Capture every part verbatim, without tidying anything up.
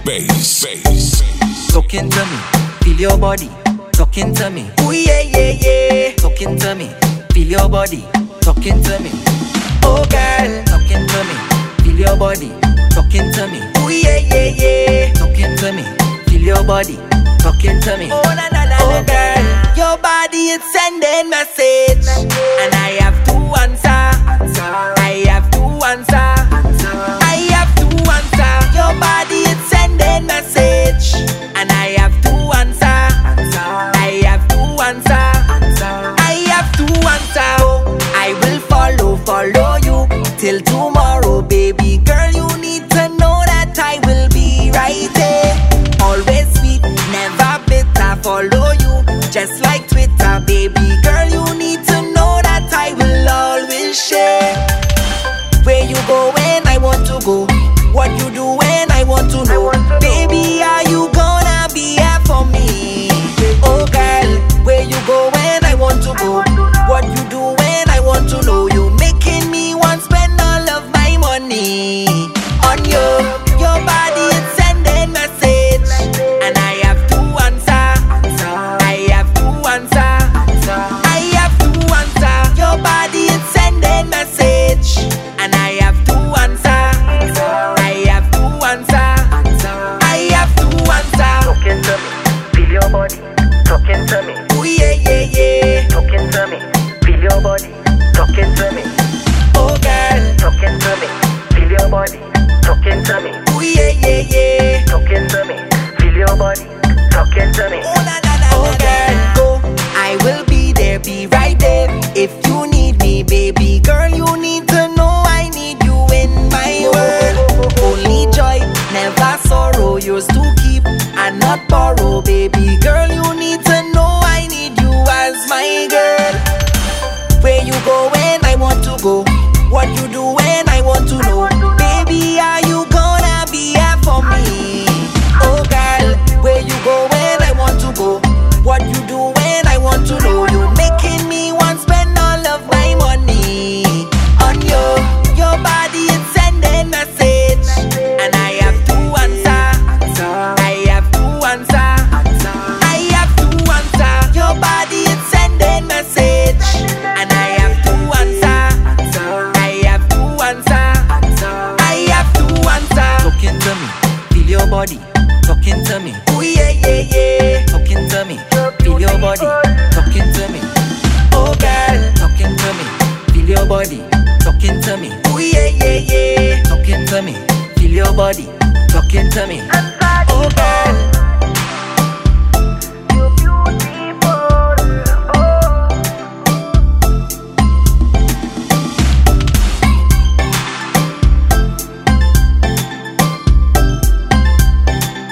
Bass, bass. Talking to me, feel your body. Talking to me, ooh yeah yeah yeah. Talking to me, feel your body. Talking to me, oh girl. Talking to me, feel your body. Talking to me, ooh yeah yeah yeah. Talking to me, feel your body. Talking to me, oh na na na. Oh girl, your body is sending message, and I have to answer. I have to answer. I have to answer. Your body is sending message, and I have to answer. I have to answer. I have to answer. I will follow, follow you till tomorrow, baby girl. You need to know that I will be right there. Always sweet, never bitter. Follow you just like Twitter, baby girl. You need to know that I will always share. Where you go when I want to go, what you do when I want to know. Baby, are you gonna be here for me? Oh girl, where you go when I want to go, what you do when I want to know. You making me want spend all of my money on you. Your body is sending message, and I have to answer. I have to answer. I have to answer. Your body is sending message, and I have to answer. I have to answer. I have to answer. Talking to me, feel your body. Talking to me, Ooh yeah yeah yeah. talking to me, feel your body. Talking to me, Oh girl. talking to me, feel your body. Talking to me, Ooh yeah yeah yeah. talking to me, feel your body. Talking to me. Oh na na na. Oh girl, go. I will be there, be right there. If you need me, baby girl, you need to know I need you in my world. Only joy, never sorrow. Yours to keep and not borrow, baby girl. You need to know I need you as my girl. Where you go when I want to go, what you do when I want to know. Baby, are you gonna be here for me? Oh girl, where you go when I want to go, what you do when I want to know. You making me want spend all of my money on you. Your body is sending message, and I have to answer. I have to answer. I have to answer. Your body is sending message, and I have to answer. I have to answer. I have to answer. Talking to me, feel your body. Talking to me, ooh yeah yeah yeah. Talking to me, feel your body. Talking to me, oh girl. Talking to me, feel your body. Talking to me, ooh yeah yeah yeah. Talking to me, feel your body. Talking to me, oh girl. You're beautiful, oh.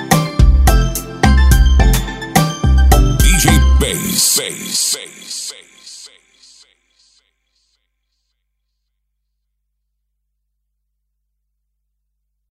D J Bass, bass, bass, bass.